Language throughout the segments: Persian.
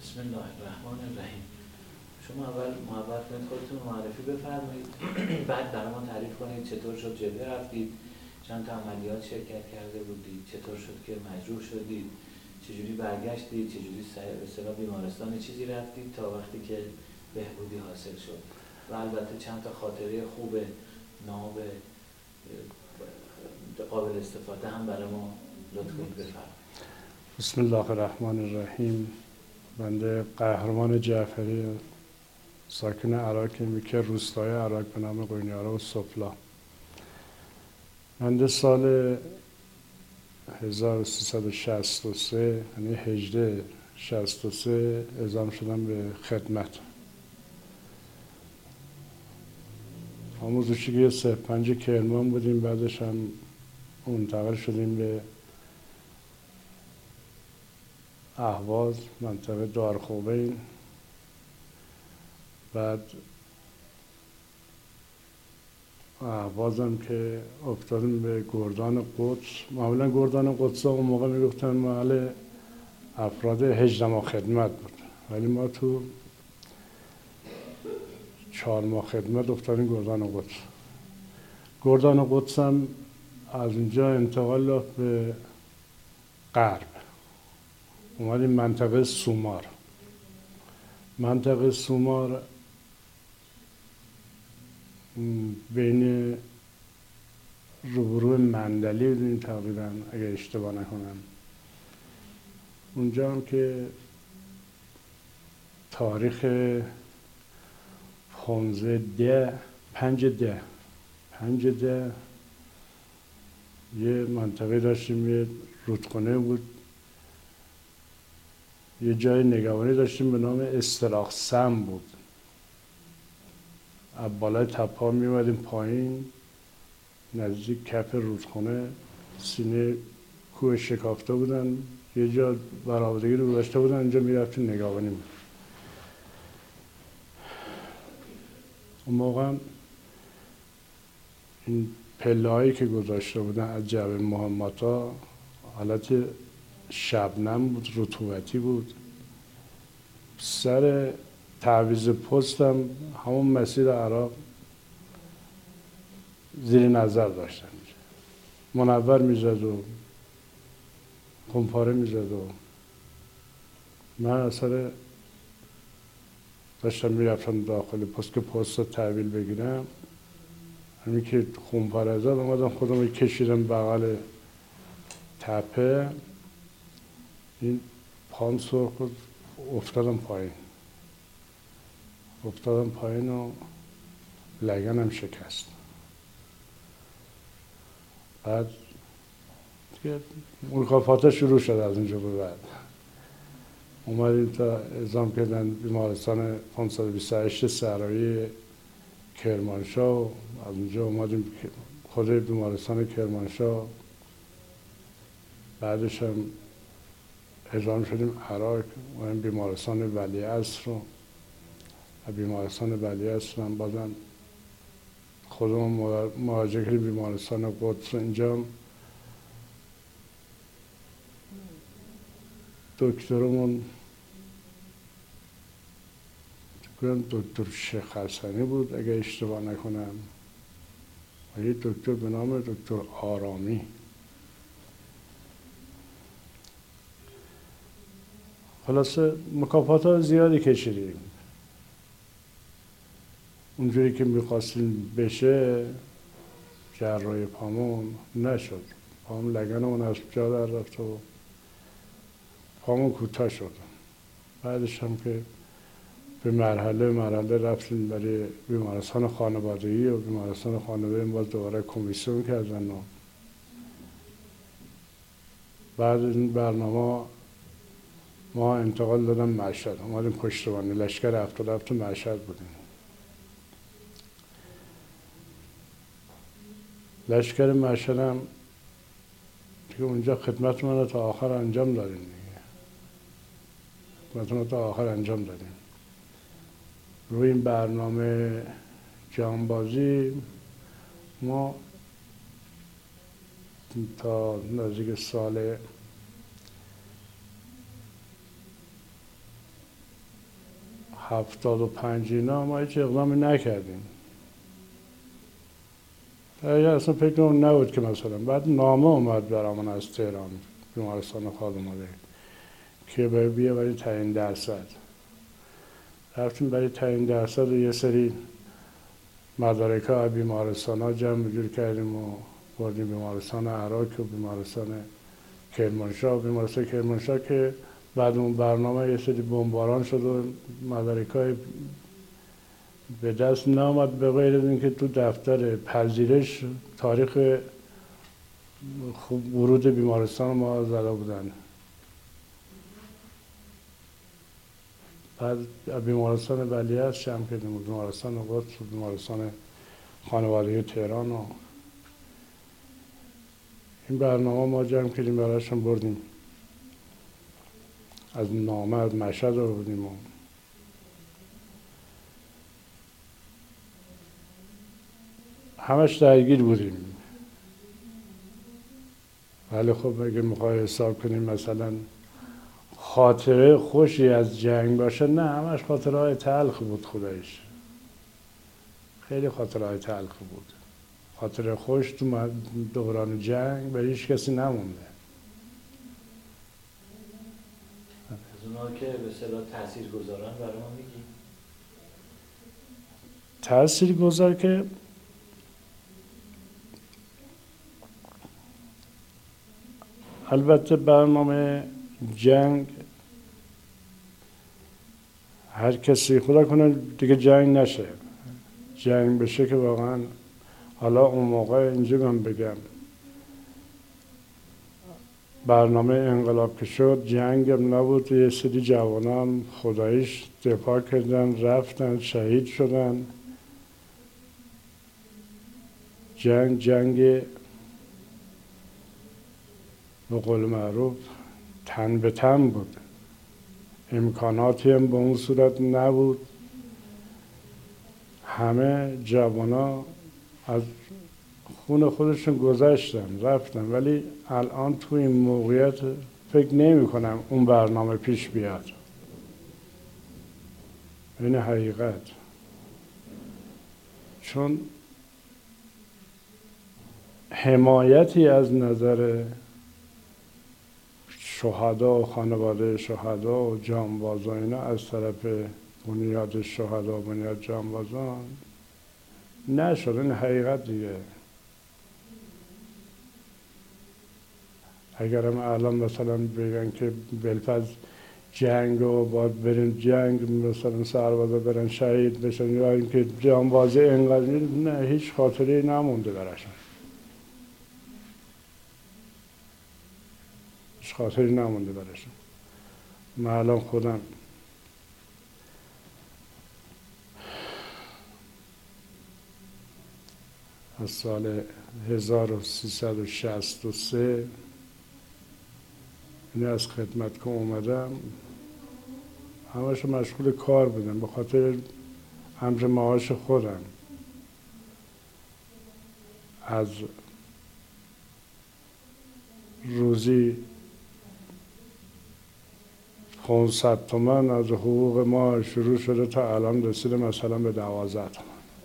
بسم الله الرحمن الرحیم. شما اول محبت کنید خودتون معرفی بفرمایید، بعد برای ما تعریف کنید چطور شد جبهه رفتید، چند تا عملیات شرکت کرده بودید، چطور شد که مجروح شدید، چجوری برگشتید، چجوری به اصطلاح بیمارستان چیزی رفتید تا وقتی که بهبودی حاصل شد، و البته چند تا خاطره خوب ناب قابل استفاده هم برای ما لطف کنید بفرمایید. بسم الله الرحمن الرحیم. بنده قهرمان جعفری ساکن عراق، یکی روستای عراق به نام قونیارا و سفلا. بنده سال 1363 یعنی 1863 اعزام شدم به خدمت. آموزشی 05 کرمان بودیم، بعدش هم منتقل شدیم به اهواز منطقه دارخوبین. بعد اهوازم که افتادیم به گردان قدس. معمولا گردان قدس اون موقع میگفتن محل افراد هجدما خدمت بود، ولی ما تو 4 ماه خدمت افتادیم گردان قدس. گردان قدس هم از اونجا انتقال یافت به غرب، اومدیم منطقه سومار. منطقه سومار بین روبرو مندلی بودیم تقریبا اگه اشتباه نکنم. اونجا هم که تاریخ 5/10 یه منطقه داشتیم، یه رودخونه بود، یه جای نگهبانی داشتیم به نام استراق سم بود. از بالای تپه‌ها می‌اومدیم پایین، نزدیک کف رودخونه سینه کوه شکافته بودن، یه جا برآوردگی رو گذاشته بودن، اینجا می‌رفتیم نگهبانی بود. اون موقع هم این پله‌هایی که گذاشته بودن از جبل محمدتا حالت شبنم بود، رطوبتی بود. سر تعویض پستم همون مسیر عراق زیر نظر داشتم، منور میزد و خمپاره میزد و من اثر داشتم میرفتم داخل پست که پست رو تحویل بگیرم. همین که خمپاره زد اومدم خودم رو کشیدم بغل تپه، این پام سرخ بود، افتادم پایین و لگنم شکست. بعد دیگه مکافات شروع شد. از اونجا به بعد اومدیم تا اعزام کردن بیمارستان 528 صحرایی کرمانشاه. از اونجا اومدیم خود بیمارستان کرمانشاه. بعدش هم اعزام شدیم عراق، اومدیم بیمارستان ولیعصر رو. بیمارستان ولیعصر هم بازم خودمون مراجعه کردیم بیمارستان قدس. اینجا دکترمون دکتر شیخ حسنی بود اگه اشتباه نکنم، و یه دکتر به نام دکتر آرامی. خلاصه مکافات زیادی کشیدیم. اونجوری که میخواستیم بشه جراحی پامون نشد. پام لگنمون از جا در رفت و پامون کوتاه شد. بعدش هم که به مرحله رفتیم برای بیمارستان خانوادگی و بیمارستان خانوادگی باز دوباره کمیسیون کردن و بعد این برنامه ما انتقال دادن مشهد. اومدیم پشتوانه لشکر 77 مشهد بودیم. لشکر مشهد هم دیگه اونجا خدمت ما رو تا آخر انجام دادیم روی این برنامه جانبازی ما تا نزدیک سال 75 اینا ما هیچ اقدامی نکردیم. اصلا فکر اون نبود که مثلا بعد نامه اومد برامون از تهران بیمارستان خادم‌آلود که بیا برای تعیین درصد. رفتیم برای تعیین درصد و یه سری مدارک ها بیمارستان ها جمع جور کردیم و بردیم بیمارستان عراق و بیمارستان کرمانشاه. بیمارستان کرمانشاه که بعد اون برنامه یه سری بمباران شد و مدارک های به دست نامد به غیر از اینکه تو دفتر پذیرش تاریخ ورود بیمارستان ما زده بودن. بعد بیمارستان ولیعصر جمع کردیم، بیمارستان قدس و بیمارستان خانوادگی تهران و این برنامه ما جمع کردیم برایشون بردیم. از نامه از مشهد رو بردیم و همش درگیر بودیم. ولی خب اگه میخوای حساب کنیم مثلا خاطره خوشی از جنگ باشه، نه همش خاطره های تلخ بود. خدایش خیلی خاطره های تلخ بود. خاطره خوش تو دوران جنگ برای هیچ کسی نمونده. از اونا که به اصطلاح تاثیرگذارن برای ما میگی؟ تاثیرگذار که البته برنامه جنگ هر کسی خدا کنه دیگه جنگ نشه. جنگ بشه که واقعا حالا اون موقع اینجا من بگم برنامه انقلاب که شد جنگ هم نبود. یه سری جوانان خداییش دفاع کردن، رفتن، شهید شدن. جنگ به قول معروف تن به تن بود. امکاناتی هم به اون صورت نبود. همه جوانا از خون خودشون گذشتن رفتن، ولی الان تو این موقعیت فکر نمی کنم اون برنامه پیش بیاد. این حقیقت. چون حمایتی از نظر شهدا و خانواده شهدا و جانبازان اینا از طرف بنیاد شهدا و بنیاد جانبازان نشد. این حقیقت دیگه. اگرم الان مثلا بگن که بالفرض جنگ و باید برین جنگ مثلا سربازا برن شهید بشن یا اینکه جانبازی انقدر، نه هیچ خاطری نمونده براشون. هیچ خاطری نمونده براشون. من الان خودم از سال 1363 این از خدمت که اومدم همش مشغول کار بودم به خاطر امر معاش خودم. از روزی 500 تومن از حقوق ما شروع شده تا الان رسیده مثلا به 12 تومن.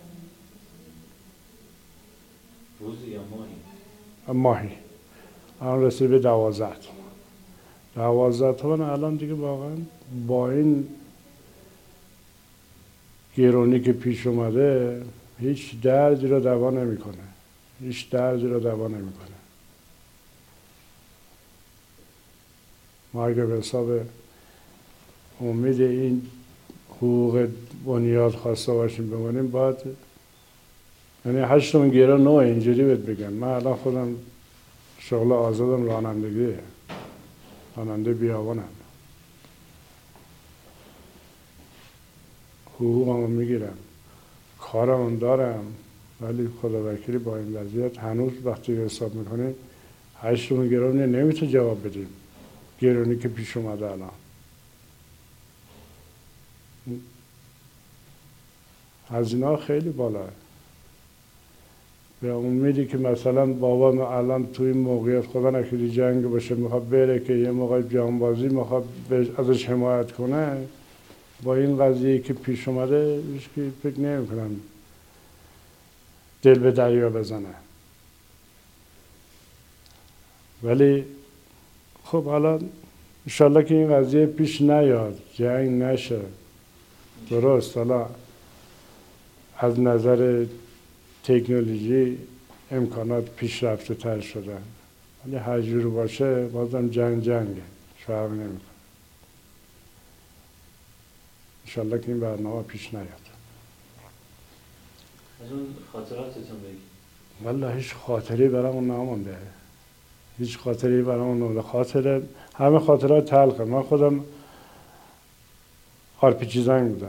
روزی یا ماهی؟ ماهی. الان رسیده به 12 تومن. 12 تومن الان دیگه واقعا با این گرونی که پیش اومده هیچ دردی رو دوا نمیکنه. هیچ دردی رو دوا نمیکنه. ما اگه به حساب امید این حقوق بنیاد خواسته باشیم بمانیم باید یعنی 8 تومن گرون نوع اینجوری بهت بگم. من الان خودم شغل آزادم رانندگیه. راننده بیابانم. حقوقمو میگیرم. کارمو دارم. ولی خدا وکیلی با این وضعیت هنوز وقتی حساب میکنی 8 تومن گرون نمیتونه جواب بدیم. گرونی که پیش اومده الان. هزینه‌ها خیلی بالاه. به امیدی که مثلا بابا الان توی این موقعیت خدا نکنه جنگ باشه میخواد بره که یه موقع جانبازی میخواد ازش حمایت کنه با این قضیه که پیش اومده هیچکی فکر نمی‌کنم دل به دریا بزنه. ولی خب حالا انشالله که این قضیه پیش نیاد، جنگ نشه. درست حالا از نظر تکنولوژی امکانات پیشرفته تر شدن، ولی هر جور باشه بازم جنگه، فرق نمیکنه. انشالله که این برنامه پیش نیاد. از اون خاطراتتون بگید. والله هیچ خاطری برامون نمونده، هیچ خاطری برامون نمونده. همه خاطرات تلخه. من خودم آرپیجی زنگ بودم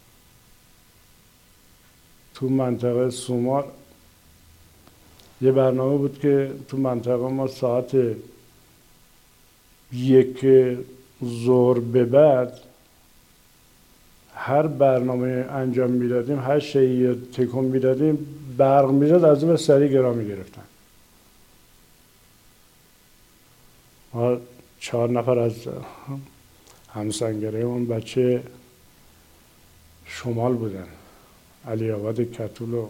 تو منطقه سومار. یه برنامه بود که تو منطقه ما ساعت 1 ظهر به بعد هر برنامه انجام میدادیم، هر شیء تکون میدادیم، برق میزد، از اون سریع گرامی گرفتن. ما 4 نفر از همسنگره اون بچه شمال بودن، علی آباد کتول و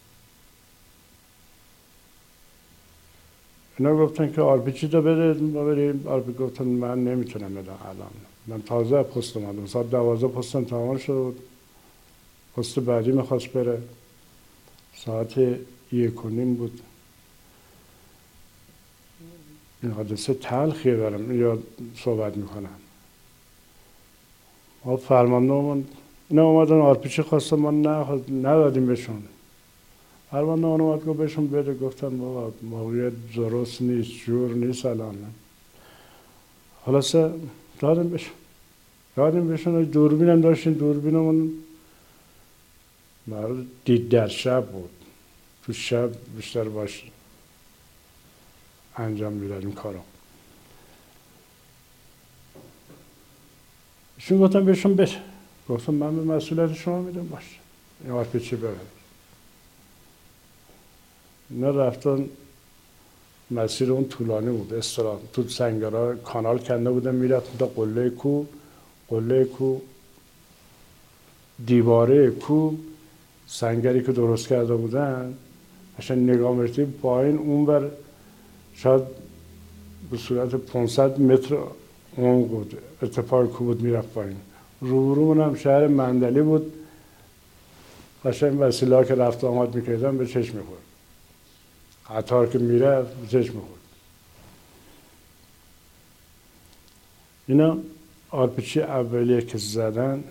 اینا گفتن که آرپیجی تو بده ما بریم. آرپیجی گفتن من نمیتونم بدم الان، من تازه پست اومدم، ساعت 12 پستم تمام شد، پست بعدی میخواست بره، ساعت 1:30 بود. این حادثه تلخیه برم یا صحبت میکنم. ما فرماندهمون اینا اومدن آرپیجی خواستن، ما ندادیم بهشون. فرمانده اومد گفت بهشون بده. گفتن بابا موقعیت درست نیست، جور نیست الان. خلاصه دادیم بهشون. دوربینم داشتیم، دوربینمون دید در شب بود، تو شب بیشتر باش انجام میدادیم کارو. ایشون گفتم بهشون بده. گفتم من به مسئولیت شما میدم، باشه این آرپیجی ببرید. اینا رفتن، مسیر اون طولانی بود، استرام تو سنگرها کانال کنده بودن، میرفتن تا قله کو، دیواره کو، سنگری که درست کرده بودن. عشان نگاه می‌کردی پایین اونور شاید به صورت 500 متر اون بود، ارتفاع کو بود، میرفت پایین. روبرومون هم شهر مندلی بود. قشنگ وسیله‌ها که رفت آمد می‌کردن به چشم می‌خورد. قطار که میرفت به چشم می‌خورد. اینا آرپیجی اولیه که زدن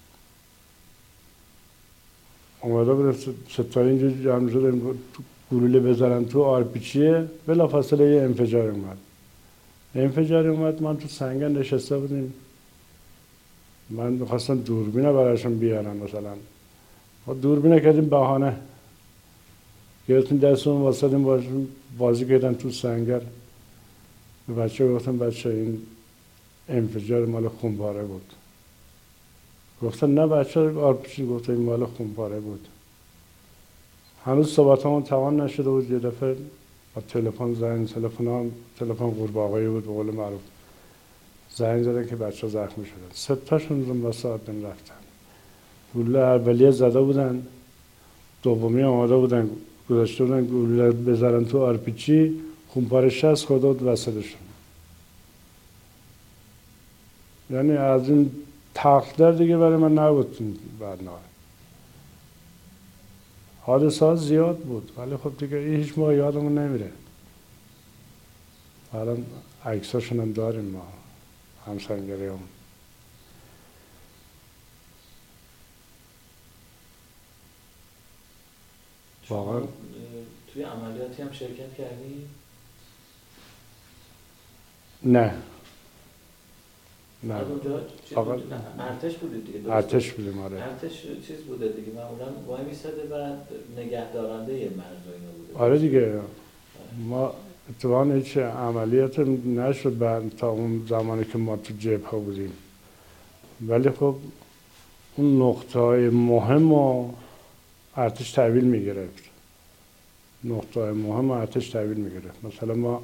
اومده بودن ستایی اینجا جمع شدن گلوله بزنن تو آرپیجیه، بلافاصله یه انفجار اومد. من تو سنگن نشسته بودیم، من میخواستم دوربینه براشون بیارم، مثلا دوربینه کردیم بهانه، گرفتیم دستمون واسدیم باشون بازی کردن تو سنگر. به بچه گفتم بچه این انفجار مال خونپاره بود. گفتن نه بچه آرپیجی. گفتن این مال خونپاره بود. هنوز صحبتامون تمام نشده بود، یه دفعه با تلفن تلفن قورباغه‌ای بود به قول معروف، زنگ زدن که بچه زخمی شدن. 3 تاشون واسه آدم رفتن. گلوله اولیه زده بودن، دومی آماده بودن گذاشته بودن گلوله بزنن تو آرپیجی، خونپاره 60 خورده بود وسطشون. یعنی از این تقدیر دیگه برای من نبود برنامه. حادثه ها زیاد بود ولی خب دیگه هیچ موقع یادمون نمیره. الان عکساشون هم داریم ما، همسنگره هم. واقعا توی عملیاتی هم شرکت کردی؟ نه. اونجا ارتش بودید دیگه؟ ارتش بودیم، آره. ارتش چیز بوده دیگه، معمولا وای میساده بعد نگهدارنده مرز و اینا بوده. آره دیگه. ما اتفاقا هیچ عملیات نشد تا اون زمانی که ما تو جبهه بودیم، ولی خب اون نقطه‌های مهم رو ارتش تحویل میگرفت. مثلا ما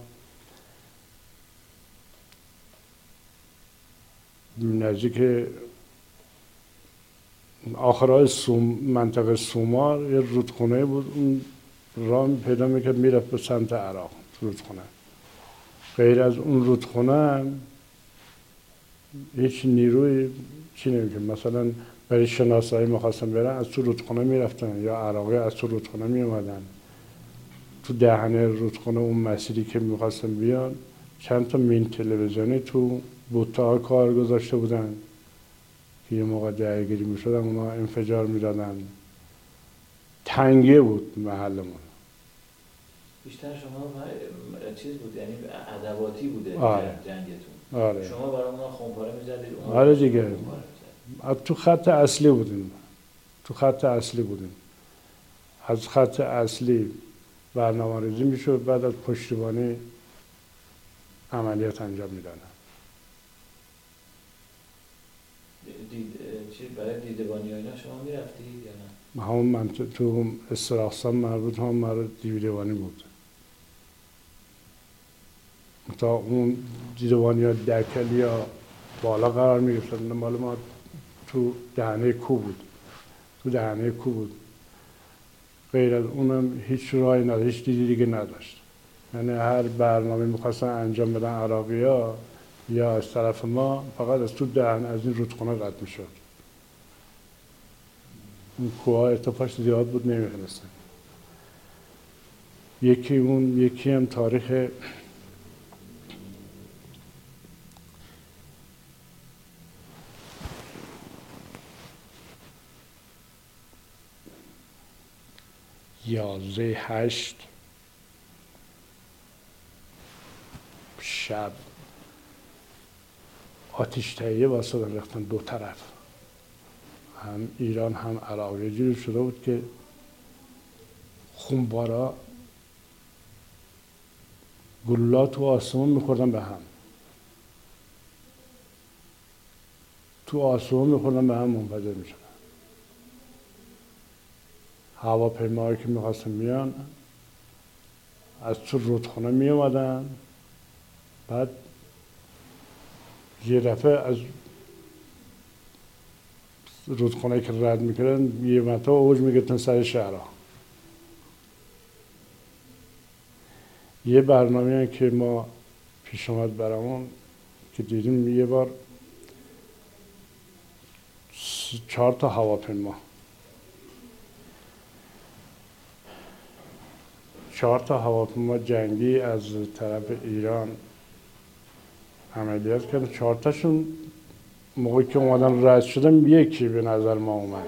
نزدیک آخرهای منطقه سومار یه رودخونه بود، اون راه پیدا میکرد میرفت به سمت عراق رودخونه. غیر از اون رودخونه هیچ نیروی چی نمیکرد. مثلا برای شناسایی میخواستن برن از تو رودخونه میرفتن، یا عراقی از تو رودخونه میومدن تو دهنه رودخونه. اون مسیری که میخواستن بیان چند تا مین تلویزیونی تو بوته‌ها کار گذاشته بودن که یه موقع درگیری میشدن اونا انفجار میدادن. تنگه بود محلمون. بیشتر شما چیز بود، یعنی ادباتی بوده جنگتون. آره. شما برای اونا خمپاره می‌زدید؟ آره دیگه. تو خط اصلی بودیم. از خط اصلی برنامه‌ریزی میشد، بعد از پشتیبانی عملیات انجام میدادن. برای دیدبانی و اینا شما میرفتید یا نه؟ همون من تو استراحتان مربوط هم مرا دیدبانی بود. تا اون دیدبانی ها دکلی یا بالا قرار میگرفتن، مال ما تو دهنه کو بود. غیر از اونم هیچ راهی نداشت، هیچ دیدی دیگه نداشت. یعنی هر برنامه میخواستن انجام بدن عراقی ها یا از طرف ما، فقط از تو دهن از این رودخونه رد میشد. اون کوها ارتفاعش زیاد بود نمیخواستن. یکی هم تاریخ یازده 8 شب آتش تهیه واسه رفتن دو طرف، هم ایران هم عراق. یه جوری شده بود که خونبارا گلولا تو آسمون میخوردن به هم، منفجر میشدن. هواپیماهایی که میخواستن میان از تو رودخونه میومدن، بعد یه دفعه از رودخونه که رد میکردن یه مرتبه اوج میگرفتن سر شهرها. یه برنامه که ما پیش آمد برامون که دیدیم، یه بار 4 تا هواپیما جنگی از طرف ایران عملیات کردن. 4 تاشون موقعی که اومدن رد شدن یکی به نظر ما اومد.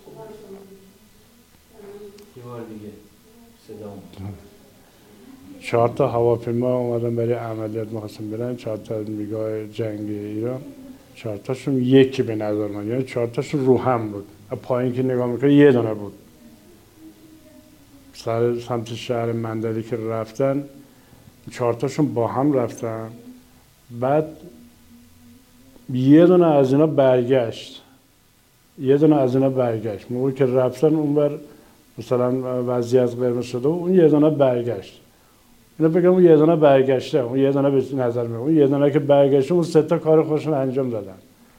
یه بار دیگه صدا اومد. 4 تا هواپیما اومدن برای عملیات می‌خواستن برن، 4 تا میگاه جنگی ایران. 4 تاشون یکی به نظر من، یعنی 4 تاشون رو هم بود. پایین که نگاه می‌کنی یه دونه بود. سمت شهر مندلی که رفتن 4 تاشون با هم رفتن. بعد یه دونه از اینا برگشت. موقعی که رفتن اونور مثلا وضعیت قرمز شده و اون یه دونه برگشت. اینا بگم اون یه دونه برگشته، اون یه دونه به نظر میاد، اون یه دونه که برگشته اون 3 تا کار خودشون انجام دادن.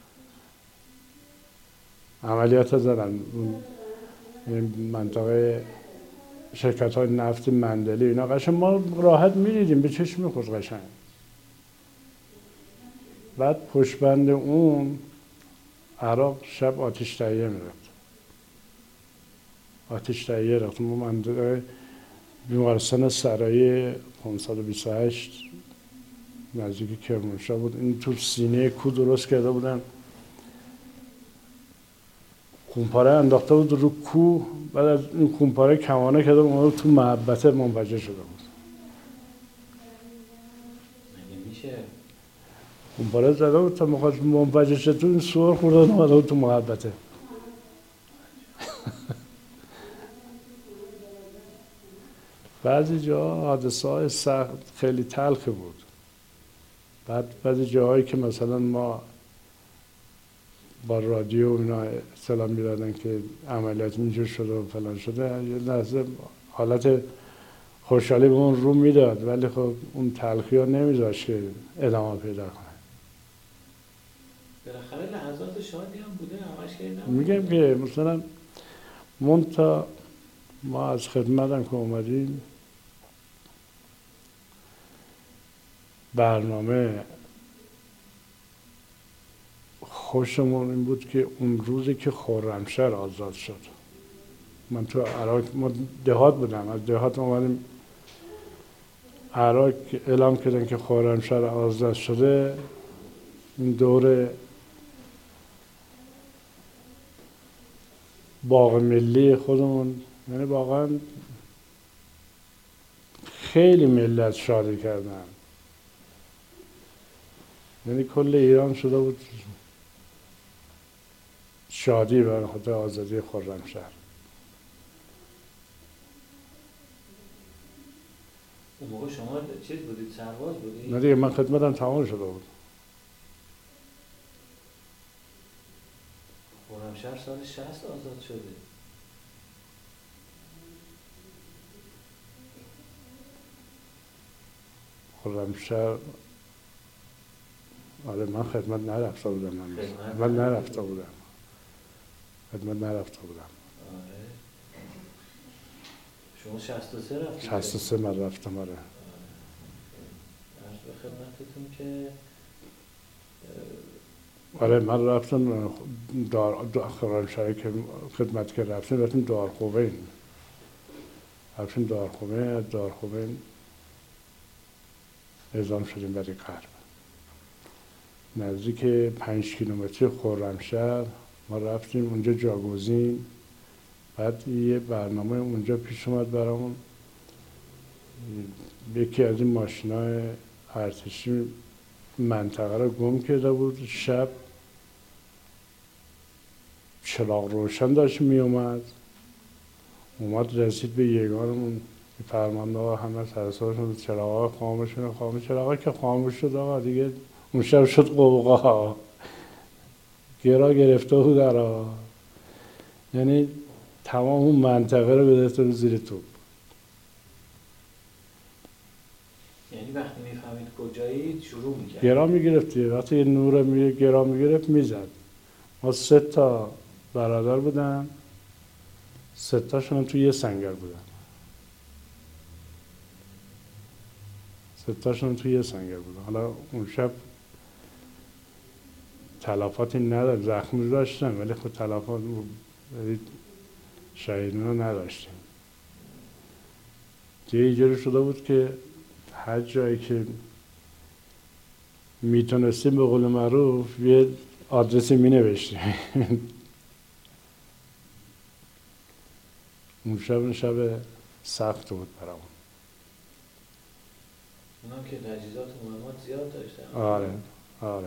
عملیات زدن. این منطقه شرکت‌های نفت مندلی اینا قشنگ ما راحت می‌دیدیم، به چشم می‌خورد قشنگ. بعد پشتبند اون عراق شب آتش تهیه می‌رفت. ما منطقه بیمارستان سرایی 528 نزدیک کرمانشاه بود. این تو سینه کو درست کرده بودن، خونپاره انداخته بود رو کو، بعد از این خونپاره کمانه کرده بود تو محبته منفجر شده بود. مگه میشه؟ خونپاره زده بود تا میخواست منفجر شد، تو این سور خورده اومده بود تو محبته. بعضی جاها حادثه های سخت خیلی تلخ بود. بعضی جاهایی که مثلا ما با رادیو اینا اطلاع میدادن که عملیات اینجور شده و فلان شده، یه لحظه حالت خوشحالی به اون رو میداد، ولی خب اون تلخی ها نمیذاشت که ادامه پیدا کنه. بالاخره لحظات شادی هم بوده همش که میگم که مثلا منتها ما از خدمتم که اومدیم برنامه خوشمون این بود که اون روزی که خرمشهر آزاد شد، من تو عراق، ما دهات بودم، از دهات اومدیم عراق اعلام کردن که خرمشهر آزاد شده. این دور باغ ملی خودمون، یعنی واقعا خیلی ملت شادی کردن، یعنی کل ایران شده بود شادی برای خاطر آزادی خرمشهر. اون موقع شما چیز بودید؟ سرباز بودید؟ نه دیگه، من خدمتم تمام شده بود. خرمشهر سال 60 آزاد شده. خرمشهر، آره من خدمت نرفته بودم. خدمت نرفته بودم. آره. شما 63 رفتید؟ 63 من رفتم. آره. عرض به خدمتتون که آره من رفتم خرمشهر که خدمت که رفتیم دارخوبین. رفتیم دارخوبین اعزام شدیم برای غرب. نزدیک 5 کیلومتری خرمشهر ما رفتیم اونجا جاگزین. بعد یه برنامه اونجا پیش اومد برامون، یکی از این ماشینای ارتشی منطقه رو گم کرده بود. شب چراغ روشن داشت می اومد رسید به یگانمون، فرمانده ها همه سرسارشون چراغ خاموش. چراغ که خاموش شد آقا دیگه اون شب شد قوقا، گرا گرفته بود درا، یعنی تمام اون منطقه رو گرفته بود زیر توپ. یعنی وقتی میفهمید کجایید شروع میکرد؟ گرا میگرفتی، وقتی یه نور گرا میگرفت میزد. ما 3 تا برادر بودن، 3 تاشون توی یه سنگر بودن. حالا اون شب تلفاتی نداشت، زخمی داشتن ولی خب تلفات شهیدان رو نداشتیم. دیگه اینجوری شده بود که هر جایی که میتونستیم به قول معروف یه آدرسی می نوشتیم. اون شب سخت بود برامون. اونم که تجهیزات و مهمات زیاد داشتن. آره.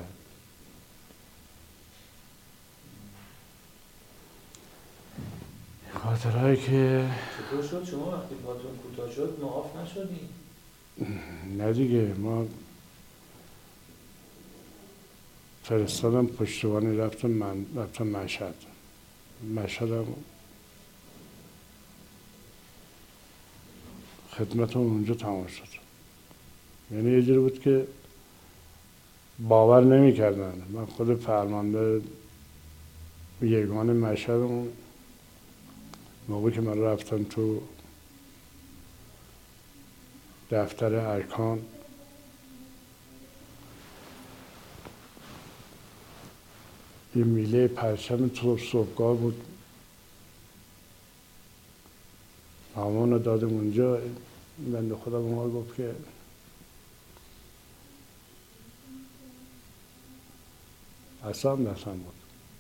خاطرهایی که چطور شد شما وقتی پاتون کوتاه شد معاف نشدین؟ نه دیگه، ما فرستادم پشتوانی رفتم مشهدم خدمتم اونجا تمام شد. یعنی یه جوری بود که باور نمی کردن. من خود فرمانده یگان مشهدم موقعی که من رفتم تو دفتر ارکان، یه میله پرچم تو صبحگاه بود، همون رو دادم اونجا. بنده خدا به ما گفت که اصلا دستم بود.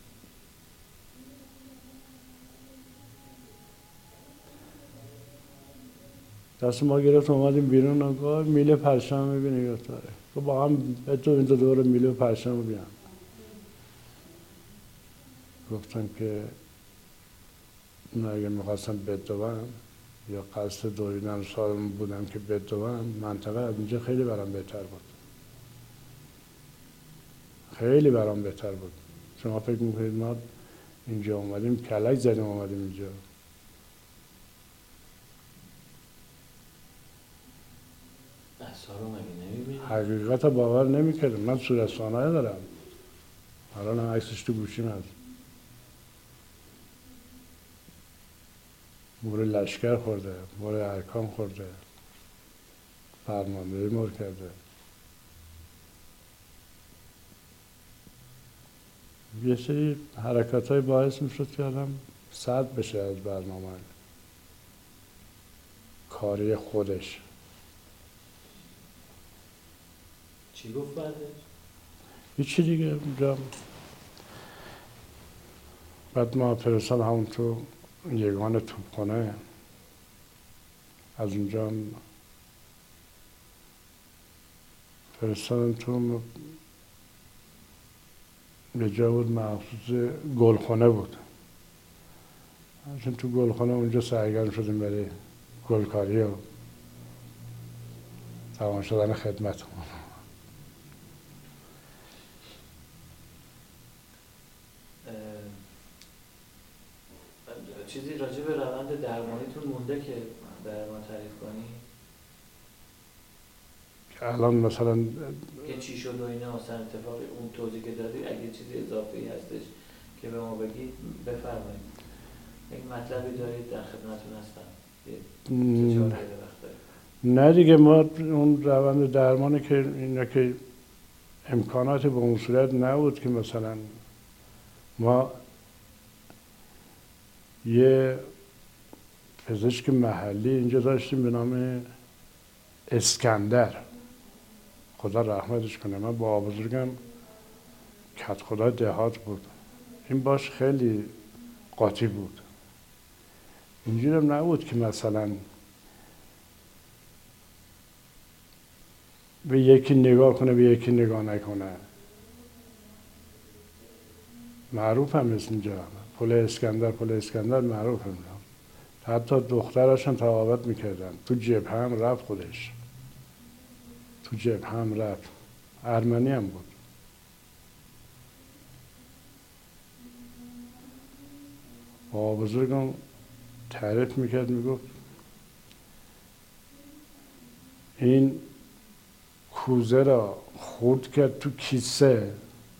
دست ما گرفت اومدیم بیرون و گفت میله پرچم میبینی؟ گفت آره. گفت با هم به تو اینجا دور میله پرچم رو بیان. گفتم که من اگه میخواستم بدوم یا قصد دویدن سالم بودم که بدوم، منطقه از اینجا خیلی برام بهتر بود. شما فکر میکنید ما اینجا اومدیم کلک زدیم اومدیم اینجا؟ اثر رو مگه نمیبینید؟ حقیقت باور نمیکردم. من صورت صحنه دارم، الان هم عکسش تو گوشیم هست. امور لشکر خورده، امور ارکان خورده، فرماندهی مور کرده. یه سری حرکت‌های باعث می‌شد که آدم سرد بشه از برنامه کاری خودش. چی گفت بعدش؟ هیچی دیگه. اونجا بعد ما فرستاد همون تو یگان توپخانه، از اونجا فرستادن تو یه جا بود مخصوص گلخانه بود. چون تو گلخانه اونجا سرگرم شدیم برای گلکاری و تمام شدن خدمت. چیزی راجع به روند درمانیتون مونده که برای ما تعریف کنی؟ الان مثلا که چی شد و اینا، مثلا اتفاقی اون توضیح که دادی، اگه چیزی اضافه‌ای هستش که به ما بگید بفرمایید. یک مطلبی دارید در خدمتتون هستم. نه دیگه، ما اون روند درمانی که اینا که امکانات به اون صورت نبود که مثلا ما یه پزشک محلی اینجا داشتیم به نام اسکندر، خدا رحمتش کنه. من با بزرگم کت خدا دهات بود، این باش خیلی قاطی بود. اینجوری هم نبود که مثلا به یکی نگاه کنه به یکی نگاه نکنه. معروف هم است اینجا، پل اسکندر معروف هم. حتی دخترش هم تقاوت میکردن. تو جبهه هم رفت خودش، تو جبهه هم رفت، ارمنی هم بود. با بزرگم تعریف میکرد، میگفت این کوزه را خورد کرد تو کیسه،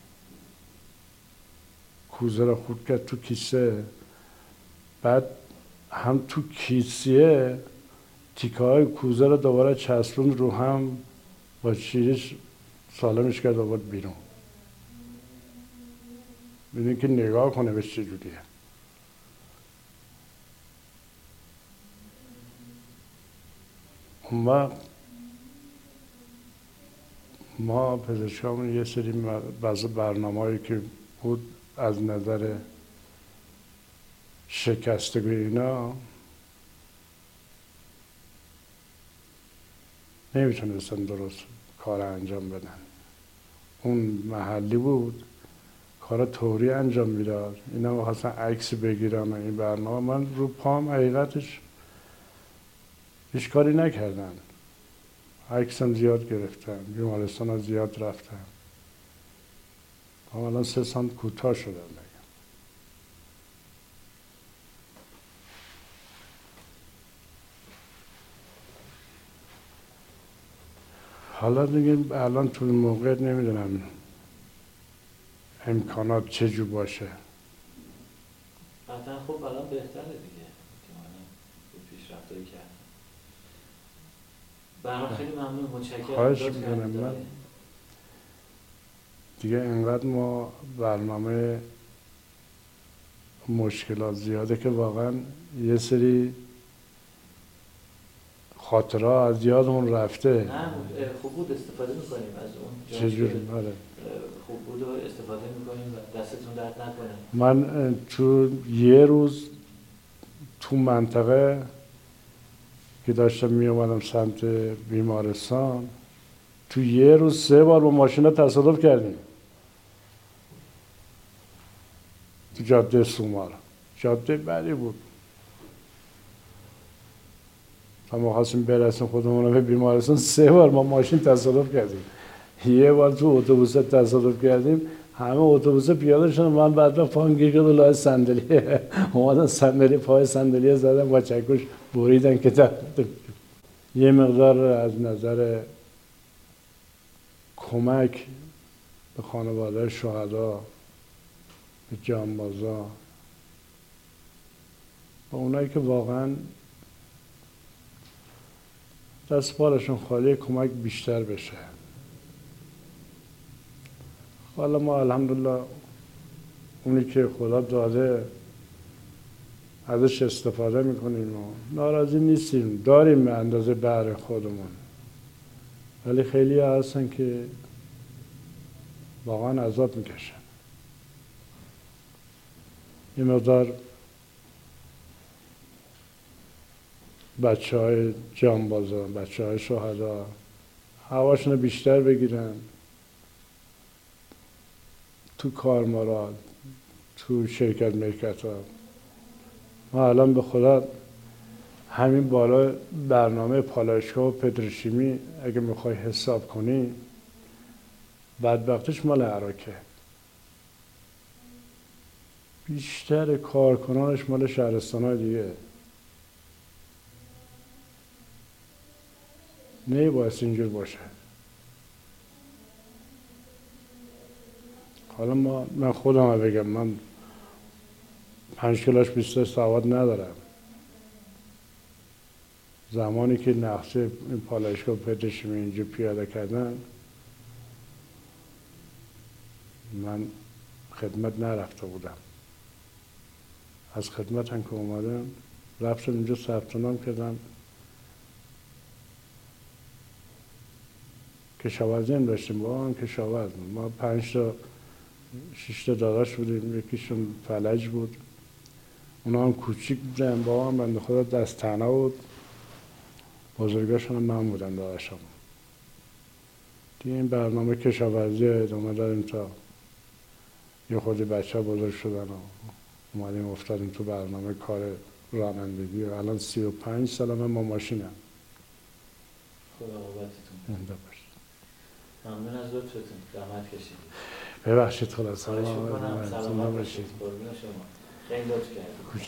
بعد هم تو کیسه تیکه های کوزه را دوباره چسبوند رو هم، با شیرش سالمش کرد آورد بیرون. ببینید که نگاه کنه به چجوریه. اون وقت ما پزشکامون یه سری برنامه‌هایی که بود از نظر شکستگی اینا نمیتونستن درست کار انجام بدن. اون محلی بود، کار طوری انجام میداد، اینا می‌خواستن عکس بگیرن. این برنامه من رو پام حقیقتش هیچ کاری نکردن. عکسم زیاد گرفتم، بیمارستان ها زیاد رفتم. الان 3 سانت کوتاه شدم بگم. حالا دیگه الان تو این موقع نمیدونم امکانات چجور باشه. قطعا خب الان بهتره دیگه، احتمالاً پیشرفت‌هایی کردن. برام خیلی ممنون، متشکرم. خواهش میکنم. من دیگه انقدر ما برنامه مشکلات زیاده که واقعا یه سری خاطرها از یادمون رفته. نه خوب بود، استفاده میکنیم از اون چجور؟ آره خوب بود و استفاده میکنیم و دستتون درد نکنه. من تو یه روز تو منطقه که داشتم می اومدم سمت بیمارستان، تو یه روز 3 بار با ماشینا تصادف کردیم تو جاده سومار. جاده بدی بود. ما خواستیم برسیم خودمون رو به بیمارستان، 3 بار ما ماشین تصادف کردیم. یه بار تو اتوبوس تصادف کردیم، همه اتوبوس پیاده شدن، من بعدا پام گیر شد لای صندلی اومدن صندلی، پای صندلی زدن با چکش بریدن که یه مقدار از نظر کمک به خانواده شهدا، به جانبازا با اونایی که واقعا دست بالشون خالی کمک بیشتر بشه. حالا ما الحمدلله اونی که خدا داده ازش استفاده میکنیم و ناراضی نیستیم، داریم به اندازه بهره خودمون، ولی خیلی هستن که واقعا عذاب میکشن. یه مقدار بچه های جانبازان، بچه های شهدا هواشون رو بیشتر بگیرن تو کارمارات، تو شرکت مرکت ها. ما الان به خدا همین بالا برنامه پالایشگاه و پتروشیمی اگه میخوای حساب کنی بدبختش مال عراقه، بیشتر کارکنانش مال شهرستان‌های دیگه. نمی‌باید اینجور باشه. حالا من خودم بگم، من 5 کلاس بیشتر سواد ندارم. زمانی که نقشه این پالایشگاه پتروشیمی اینجا پیاده کردن من خدمت نرفته بودم. از خدمت هم که اومدم رفتم اینجا ثبت نام کردم. کشاورزی هم داشتیم، با هم کشاورز. ما 5 تا 6 تا داداش بودیم، یکیشون فلج بود، اونا هم کوچیک بودن، با هم بنده خدا دست تنها بود، بزرگاشون هم من بودم داداشم. دیگه این برنامه کشاورزی ادامه دادیم تا یه خودی بچه ها بزرگ شدن و اومدیم افتادیم تو برنامه کار رانندگی و الان 35 سالمه ما ماشینم. خدا عاقبتتون زنده باشید. ممنون از لطفتون، زحمت کشیدید. ببخشید خلاص. سلامت باشید. قربون شما. خیلی لطف کردید.